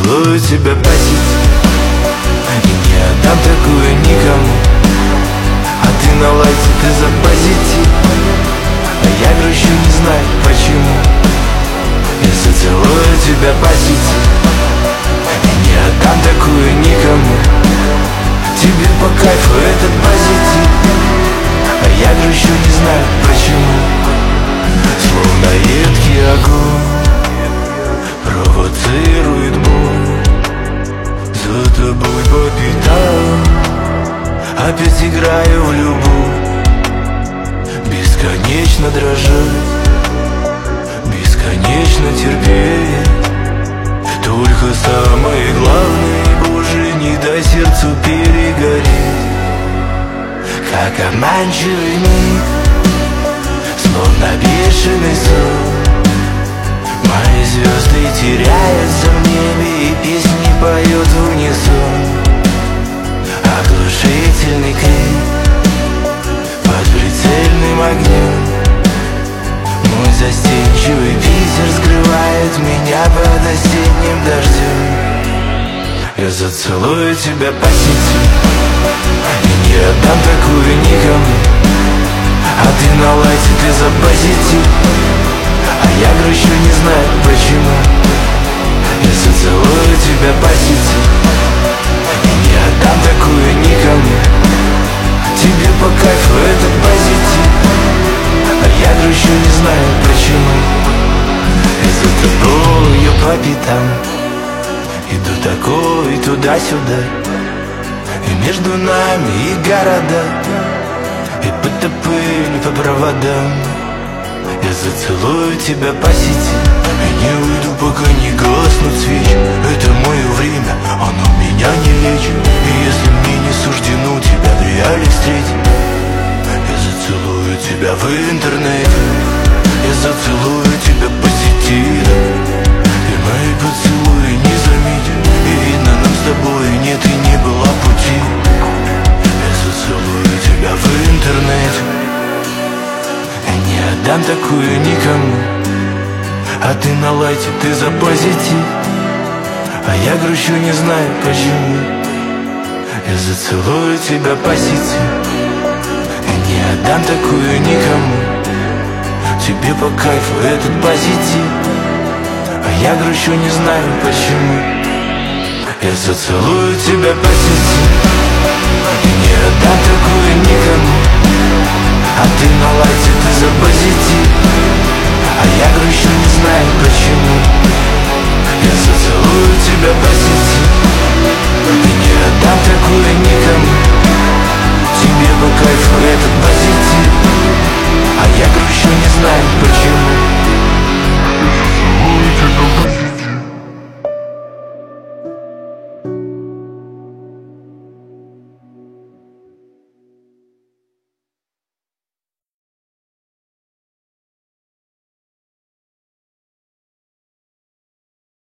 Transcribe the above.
зацелую тебя по сети и не отдам такую никому. А ты на лайте, ты за позитив, а я грущу, не знаю почему. Я зацелую тебя по сети и не отдам такую никому. Тебе по кайфу этот позитив, а я грущу, не знаю почему. Словно едкий огонь провоцирует боль. За тобой по пятам опять играю в любовь. Бесконечно дрожать, бесконечно терпеть. Только самое главное, Боже, не дай сердцу перегореть. Как обманчивый миг, словно бешеный сон, мои звезды теряются в небе, и песни поют в унисон. Оглушительный крик под прицельным огнем. Мой застенчивый Питер скрывает меня под осенним дождем. Я зацелую тебя по сети и не отдам такую никому. А ты на лайте, ты за позитив, а я грущу, не знаю почему. Я зацелую тебя по сети и не отдам такую никому. Тебе по кайфу этот позитив, а я грущу, не знаю почему. И за тобою по пятам иду такой туда-сюда, и между нами и города, и будто пыль по проводам. Я зацелую тебя по сети и не уйду, пока не гаснут свечи. Это мое время, оно меня не лечит. И если мне не суждено тебя в реале встретить, я зацелую тебя в интернете, я зацелую тебя по сети. И мои поцелуи не заметят, и видно, нам с тобой нет и не было пути. Я зацелую тебя в интернете и не отдам такую никому. А ты на лайте, ты за позитив, а я грущу, не знаю почему. Я зацелую тебя по сети и не отдам такую никому. Тебе по кайфу этот позитив, а я грущу, не знаю почему. Я зацелую тебя по сети и не отдам такую никому. А ты на лайте, ты за позитив, а я грущу, не знаю почему.